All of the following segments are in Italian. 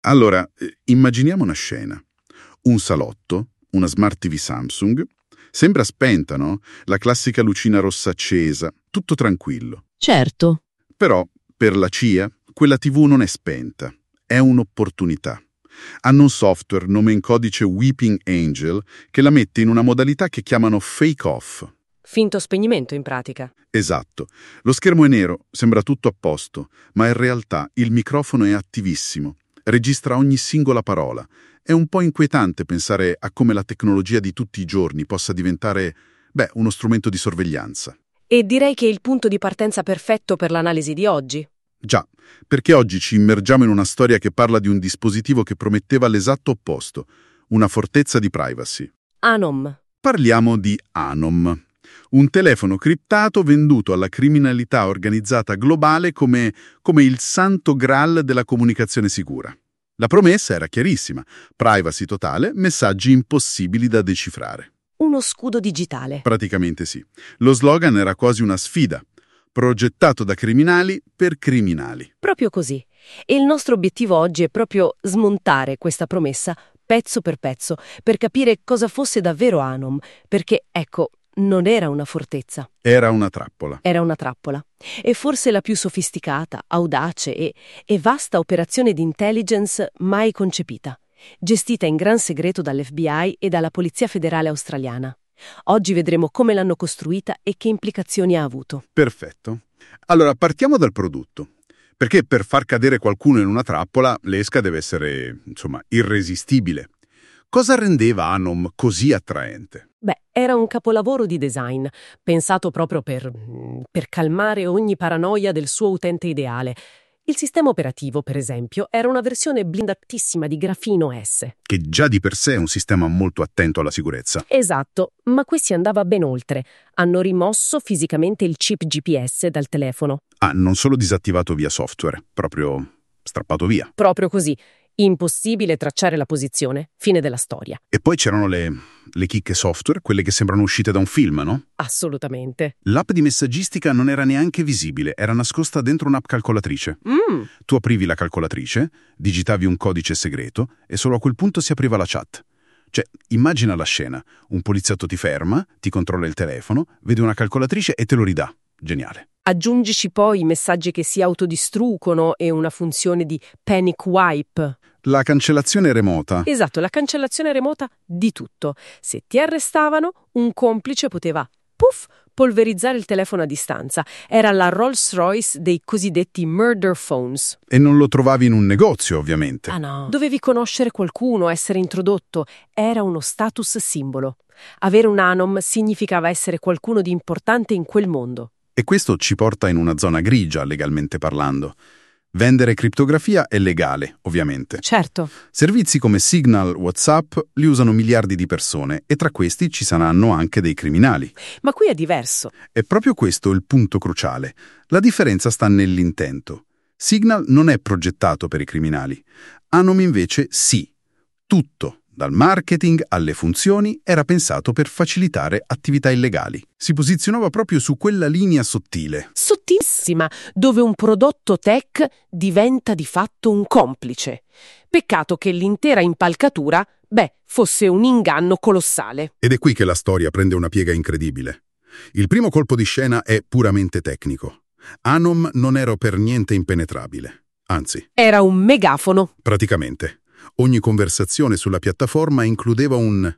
Allora, immaginiamo una scena. Un salotto, una Smart TV Samsung. Sembra spenta, no? La classica lucina rossa accesa, tutto tranquillo. Certo. Però, per la CIA, quella TV non è spenta. È un'opportunità. Hanno un software, nome in codice Weeping Angel, che la mette in una modalità che chiamano fake off. Finto spegnimento, in pratica. Esatto. Lo schermo è nero, sembra tutto a posto, ma in realtà il microfono è attivissimo. Registra ogni singola parola. È un po' inquietante pensare a come la tecnologia di tutti i giorni possa diventare, uno strumento di sorveglianza. E direi che è il punto di partenza perfetto per l'analisi di oggi. Già, perché oggi ci immergiamo in una storia che parla di un dispositivo che prometteva l'esatto opposto, una fortezza di privacy. Anom. Parliamo di Anom, un telefono criptato venduto alla criminalità organizzata globale come il santo graal della comunicazione sicura. La promessa era chiarissima: privacy totale, messaggi impossibili da decifrare. Uno scudo digitale. Praticamente sì. Lo slogan era quasi una sfida. Progettato da criminali per criminali. Proprio così. E il nostro obiettivo oggi è proprio smontare questa promessa pezzo per pezzo, per capire cosa fosse davvero Anom, perché, ecco, non era una fortezza. Era una trappola. Era una trappola. E forse la più sofisticata, audace e vasta operazione di intelligence mai concepita, gestita in gran segreto dall'FBI e dalla Polizia Federale Australiana. Oggi vedremo come l'hanno costruita e che implicazioni ha avuto. Perfetto. Allora, partiamo dal prodotto. Perché per far cadere qualcuno in una trappola, l'esca deve essere, irresistibile. Cosa rendeva Anom così attraente? Era un capolavoro di design, pensato proprio per calmare ogni paranoia del suo utente ideale. Il sistema operativo, per esempio, era una versione blindatissima di Grafino S. Che già di per sé è un sistema molto attento alla sicurezza. Esatto, ma questi andava ben oltre. Hanno rimosso fisicamente il chip GPS dal telefono. Non solo disattivato via software, proprio strappato via. Proprio così. Impossibile tracciare la posizione. Fine della storia. E poi c'erano le chicche software, quelle che sembrano uscite da un film, no? Assolutamente. L'app di messaggistica non era neanche visibile, era nascosta dentro un'app calcolatrice. Tu aprivi la calcolatrice, digitavi un codice segreto e solo a quel punto si apriva la chat. Cioè, immagina la scena. Un poliziotto ti ferma, ti controlla il telefono, vede una calcolatrice e te lo ridà. Geniale. Aggiungici poi i messaggi che si autodistruggono e una funzione di panic wipe. La cancellazione remota. Esatto, la cancellazione remota di tutto. Se ti arrestavano, un complice poteva, polverizzare il telefono a distanza. Era la Rolls-Royce dei cosiddetti murder phones. E non lo trovavi in un negozio, ovviamente. No. Dovevi conoscere qualcuno, essere introdotto. Era uno status simbolo. Avere un Anom significava essere qualcuno di importante in quel mondo. E questo ci porta in una zona grigia, legalmente parlando. Vendere criptografia è legale, ovviamente. Certo. Servizi come Signal, WhatsApp li usano miliardi di persone e tra questi ci saranno anche dei criminali. Ma qui è diverso. È proprio questo il punto cruciale. La differenza sta nell'intento. Signal non è progettato per i criminali. Anom invece sì. Tutto, dal marketing alle funzioni, era pensato per facilitare attività illegali. Si posizionava proprio su quella linea sottile. Sottissima, dove un prodotto tech diventa di fatto un complice. Peccato che l'intera impalcatura, fosse un inganno colossale. Ed è qui che la storia prende una piega incredibile. Il primo colpo di scena è puramente tecnico. Anom non era per niente impenetrabile. Anzi. Era un megafono. Praticamente. Ogni conversazione sulla piattaforma includeva un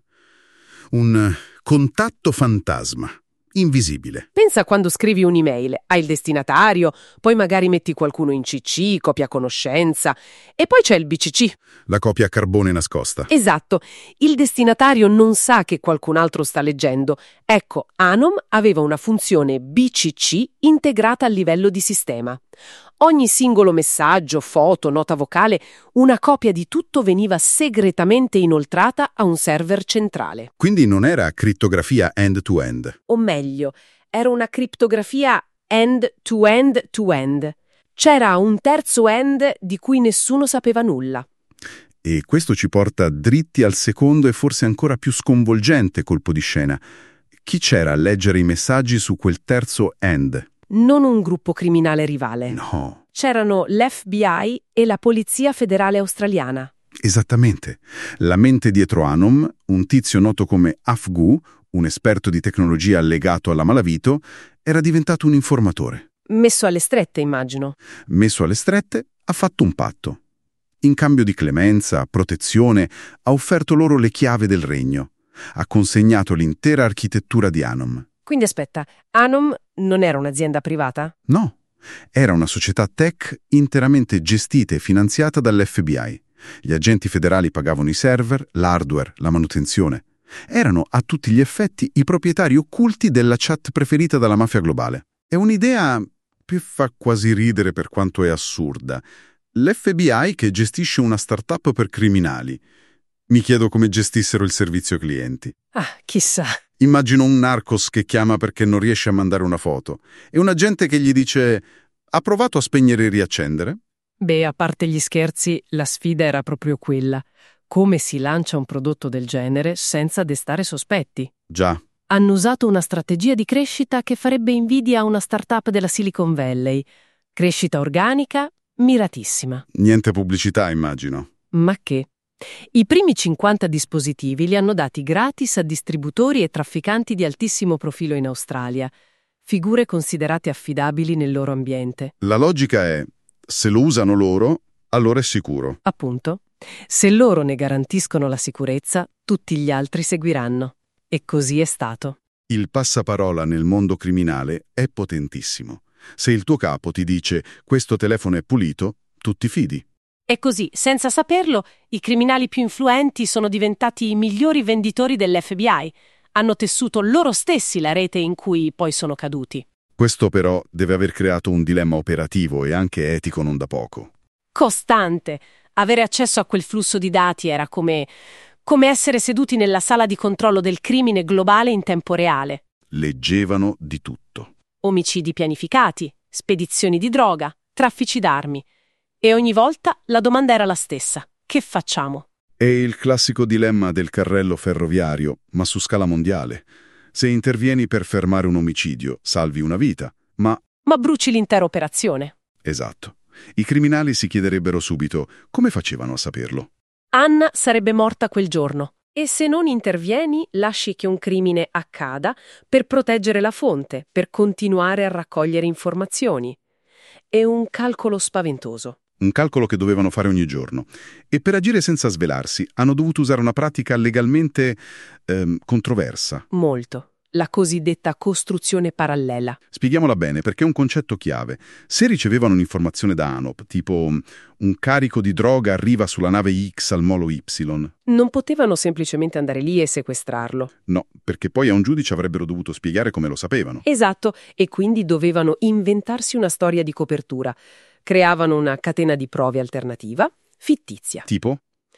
contatto fantasma, invisibile. Pensa quando scrivi un'email, hai il destinatario, poi magari metti qualcuno in CC, copia conoscenza, e poi c'è il BCC. La copia a carbone nascosta. Esatto, il destinatario non sa che qualcun altro sta leggendo. Ecco, Anom aveva una funzione BCC integrata a livello di sistema. Ogni singolo messaggio, foto, nota vocale, una copia di tutto veniva segretamente inoltrata a un server centrale. Quindi non era crittografia end-to-end. O meglio, era una criptografia end-to-end-to-end. C'era un terzo end di cui nessuno sapeva nulla. E questo ci porta dritti al secondo e forse ancora più sconvolgente colpo di scena. Chi c'era a leggere i messaggi su quel terzo end? Non un gruppo criminale rivale. No, c'erano l'FBI e la Polizia Federale Australiana. Esattamente. La mente dietro Anom, un tizio noto come Afgu, un esperto di tecnologia legato alla malavito, era diventato un informatore. Messo alle strette, immagino. Messo alle strette, ha fatto un patto. In cambio di clemenza, protezione, ha offerto loro le chiavi del regno. Ha consegnato l'intera architettura di Anom. Quindi aspetta, Anom non era un'azienda privata? No, era una società tech interamente gestita e finanziata dall'FBI. Gli agenti federali pagavano i server, l'hardware, la manutenzione. Erano a tutti gli effetti i proprietari occulti della chat preferita dalla mafia globale. È un'idea che fa quasi ridere per quanto è assurda. L'FBI che gestisce una startup per criminali. Mi chiedo come gestissero il servizio clienti. Ah, chissà. Immagino un narcos che chiama perché non riesce a mandare una foto e un agente che gli dice: ha provato a spegnere e riaccendere? Beh, a parte gli scherzi, la sfida era proprio quella. Come si lancia un prodotto del genere senza destare sospetti? Già. Hanno usato una strategia di crescita che farebbe invidia a una startup della Silicon Valley. Crescita organica, miratissima. Niente pubblicità, immagino. Ma che? I primi 50 dispositivi li hanno dati gratis a distributori e trafficanti di altissimo profilo in Australia, figure considerate affidabili nel loro ambiente. La logica è: se lo usano loro, allora è sicuro. Appunto, se loro ne garantiscono la sicurezza, tutti gli altri seguiranno. E così è stato. Il passaparola nel mondo criminale è potentissimo. Se il tuo capo ti dice questo telefono è pulito, tu ti fidi. E così, senza saperlo, i criminali più influenti sono diventati i migliori venditori dell'FBI. Hanno tessuto loro stessi la rete in cui poi sono caduti. Questo però deve aver creato un dilemma operativo e anche etico non da poco. Costante. Avere accesso a quel flusso di dati era come essere seduti nella sala di controllo del crimine globale in tempo reale. Leggevano di tutto. Omicidi pianificati, spedizioni di droga, traffici d'armi. E ogni volta la domanda era la stessa. Che facciamo? È il classico dilemma del carrello ferroviario, ma su scala mondiale. Se intervieni per fermare un omicidio, salvi una vita, ma bruci l'intera operazione. Esatto. I criminali si chiederebbero subito come facevano a saperlo. Anna sarebbe morta quel giorno. E se non intervieni, lasci che un crimine accada per proteggere la fonte, per continuare a raccogliere informazioni. È un calcolo spaventoso. Un calcolo che dovevano fare ogni giorno. E per agire senza svelarsi hanno dovuto usare una pratica legalmente controversa. Molto. La cosiddetta costruzione parallela. Spieghiamola bene, perché è un concetto chiave. Se ricevevano un'informazione da ANOP, tipo un carico di droga arriva sulla nave X al molo Y. Non potevano semplicemente andare lì e sequestrarlo. No, perché poi a un giudice avrebbero dovuto spiegare come lo sapevano. Esatto, e quindi dovevano inventarsi una storia di copertura. Creavano una catena di prove alternativa, fittizia. Tipo?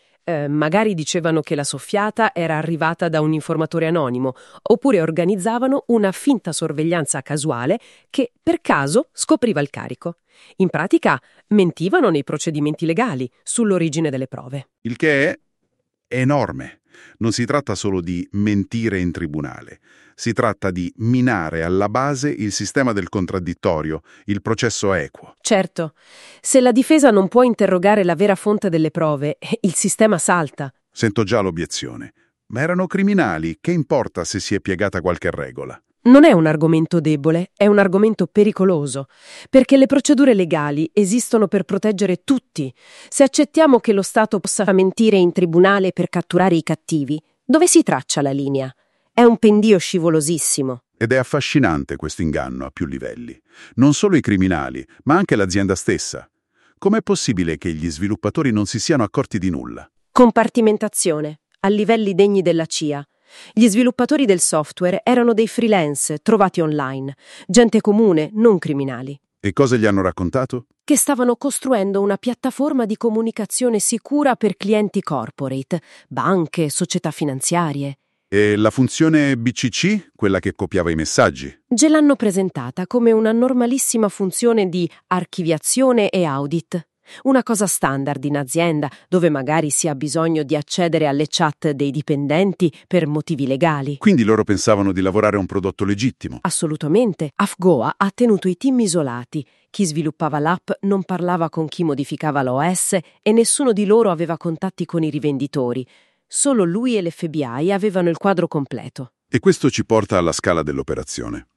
Magari dicevano che la soffiata era arrivata da un informatore anonimo, oppure organizzavano una finta sorveglianza casuale che, per caso, scopriva il carico. In pratica, mentivano nei procedimenti legali sull'origine delle prove. Il che è enorme. Non si tratta solo di mentire in tribunale. Si tratta di minare alla base il sistema del contraddittorio, il processo equo. Certo, se la difesa non può interrogare la vera fonte delle prove, il sistema salta. Sento già l'obiezione. Ma erano criminali, che importa se si è piegata qualche regola? Non è un argomento debole, è un argomento pericoloso, perché le procedure legali esistono per proteggere tutti. Se accettiamo che lo Stato possa mentire in tribunale per catturare i cattivi, dove si traccia la linea? È un pendio scivolosissimo. Ed è affascinante questo inganno a più livelli. Non solo i criminali, ma anche l'azienda stessa. Com'è possibile che gli sviluppatori non si siano accorti di nulla? Compartimentazione, a livelli degni della CIA. Gli sviluppatori del software erano dei freelance trovati online, gente comune, non criminali. E cosa gli hanno raccontato? Che stavano costruendo una piattaforma di comunicazione sicura per clienti corporate, banche, società finanziarie. E la funzione BCC, quella che copiava i messaggi? Ce l'hanno presentata come una normalissima funzione di archiviazione e audit. Una cosa standard in azienda, dove magari si ha bisogno di accedere alle chat dei dipendenti per motivi legali. Quindi loro pensavano di lavorare a un prodotto legittimo. Assolutamente. Afgoa ha tenuto i team isolati, Chi sviluppava l'app non parlava con chi modificava l'OS e nessuno di loro aveva contatti con i rivenditori. Solo lui e l'FBI avevano il quadro completo. E questo ci porta alla scala dell'operazione.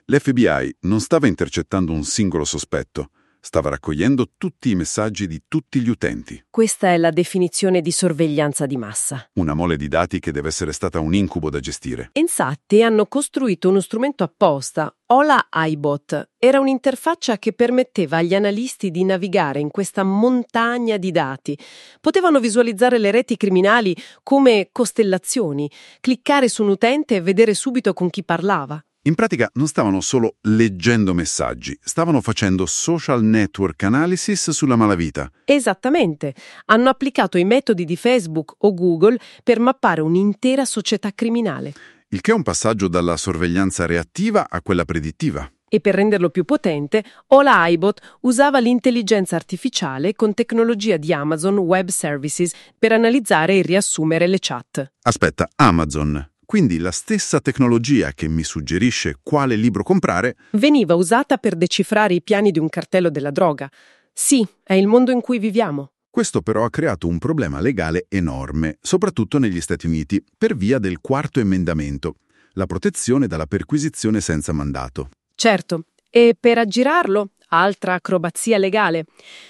L'FBI non stava intercettando un singolo sospetto, stava raccogliendo tutti i messaggi di tutti gli utenti. Questa è la definizione di sorveglianza di massa. Una mole di dati che deve essere stata un incubo da gestire. Infatti hanno costruito uno strumento apposta, Ola iBot. Era un'interfaccia che permetteva agli analisti di navigare in questa montagna di dati. Potevano visualizzare le reti criminali come costellazioni, cliccare su un utente e vedere subito con chi parlava. In pratica non stavano solo leggendo messaggi, stavano facendo social network analysis sulla malavita. Esattamente. Hanno applicato i metodi di Facebook o Google per mappare un'intera società criminale. Il che è un passaggio dalla sorveglianza reattiva a quella predittiva. E per renderlo più potente, Ola iBot usava l'intelligenza artificiale con tecnologia di Amazon Web Services per analizzare e riassumere le chat. Aspetta, Amazon. Quindi la stessa tecnologia che mi suggerisce quale libro comprare veniva usata per decifrare i piani di un cartello della droga. Sì, è il mondo in cui viviamo. Questo però ha creato un problema legale enorme, soprattutto negli Stati Uniti, per via del quarto emendamento, la protezione dalla perquisizione senza mandato. Certo, e per aggirarlo, altra acrobazia legale,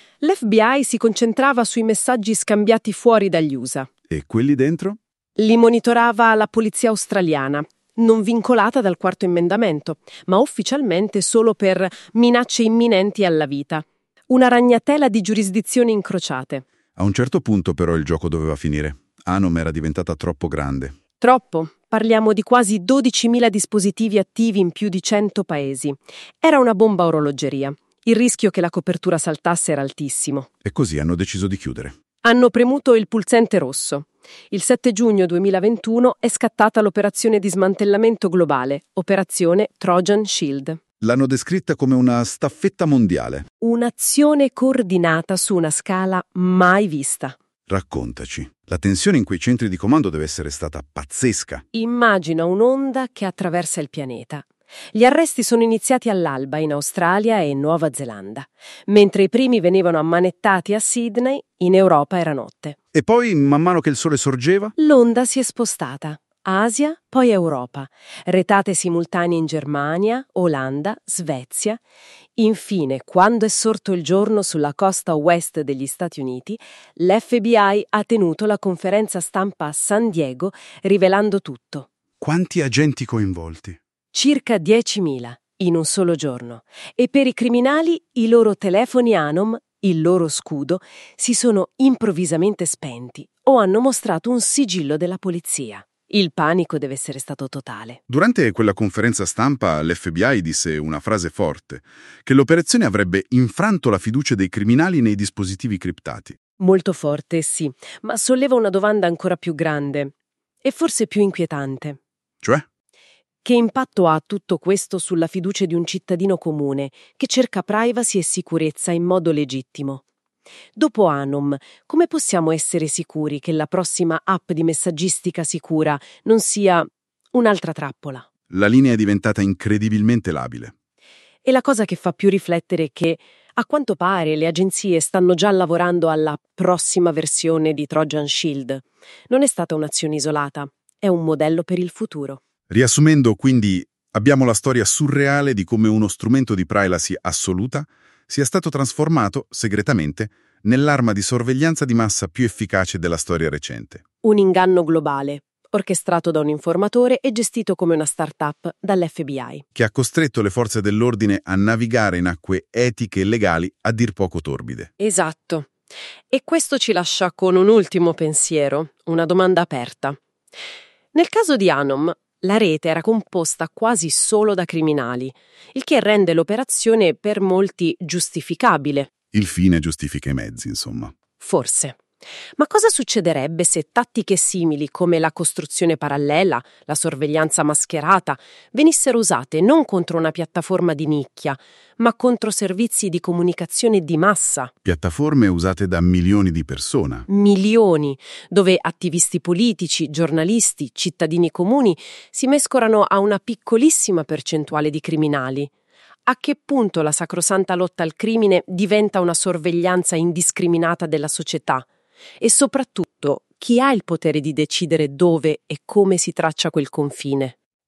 l'FBI si concentrava sui messaggi scambiati fuori dagli USA. E quelli dentro? Li monitorava la polizia australiana, non vincolata dal quarto emendamento, ma ufficialmente solo per minacce imminenti alla vita. Una ragnatela di giurisdizioni incrociate. A un certo punto però il gioco doveva finire. Anom era diventata troppo grande. Troppo. Parliamo di quasi 12.000 dispositivi attivi in più di 100 paesi. Era una bomba a orologeria. Il rischio che la copertura saltasse era altissimo. E così hanno deciso di chiudere. Hanno premuto il pulsante rosso. Il 7 giugno 2021 è scattata l'operazione di smantellamento globale, operazione Trojan Shield. L'hanno descritta come una staffetta mondiale. Un'azione coordinata su una scala mai vista. Raccontaci. La tensione in quei centri di comando deve essere stata pazzesca. Immagina un'onda che attraversa il pianeta. Gli arresti sono iniziati all'alba in Australia e in Nuova Zelanda. Mentre i primi venivano ammanettati a Sydney, in Europa era notte. E poi, man mano che il sole sorgeva? L'onda si è spostata. Asia, poi Europa. Retate simultanee in Germania, Olanda, Svezia. Infine, quando è sorto il giorno sulla costa ouest degli Stati Uniti, l'FBI ha tenuto la conferenza stampa a San Diego, rivelando tutto. Quanti agenti coinvolti? Circa 10.000 in un solo giorno. E per i criminali i loro telefoni Anom, il loro scudo, si sono improvvisamente spenti o hanno mostrato un sigillo della polizia. Il panico deve essere stato totale. Durante quella conferenza stampa l'FBI disse una frase forte, che l'operazione avrebbe infranto la fiducia dei criminali nei dispositivi criptati. Molto forte, sì, ma solleva una domanda ancora più grande e forse più inquietante. Cioè? Che impatto ha tutto questo sulla fiducia di un cittadino comune che cerca privacy e sicurezza in modo legittimo? Dopo Anom, come possiamo essere sicuri che la prossima app di messaggistica sicura non sia un'altra trappola? La linea è diventata incredibilmente labile. E la cosa che fa più riflettere è che, a quanto pare, le agenzie stanno già lavorando alla prossima versione di Trojan Shield. Non è stata un'azione isolata, è un modello per il futuro. Riassumendo, quindi, abbiamo la storia surreale di come uno strumento di privacy assoluta sia stato trasformato, segretamente, nell'arma di sorveglianza di massa più efficace della storia recente. Un inganno globale, orchestrato da un informatore e gestito come una start-up dall'FBI. Che ha costretto le forze dell'ordine a navigare in acque etiche e legali a dir poco torbide. Esatto. E questo ci lascia con un ultimo pensiero, una domanda aperta. Nel caso di Anom, la rete era composta quasi solo da criminali, il che rende l'operazione per molti giustificabile. Il fine giustifica i mezzi, insomma. Forse. Ma cosa succederebbe se tattiche simili come la costruzione parallela, la sorveglianza mascherata, venissero usate non contro una piattaforma di nicchia, ma contro servizi di comunicazione di massa? Piattaforme usate da milioni di persone. Milioni, dove attivisti politici, giornalisti, cittadini comuni si mescolano a una piccolissima percentuale di criminali. A che punto la sacrosanta lotta al crimine diventa una sorveglianza indiscriminata della società? E soprattutto, chi ha il potere di decidere dove e come si traccia quel confine?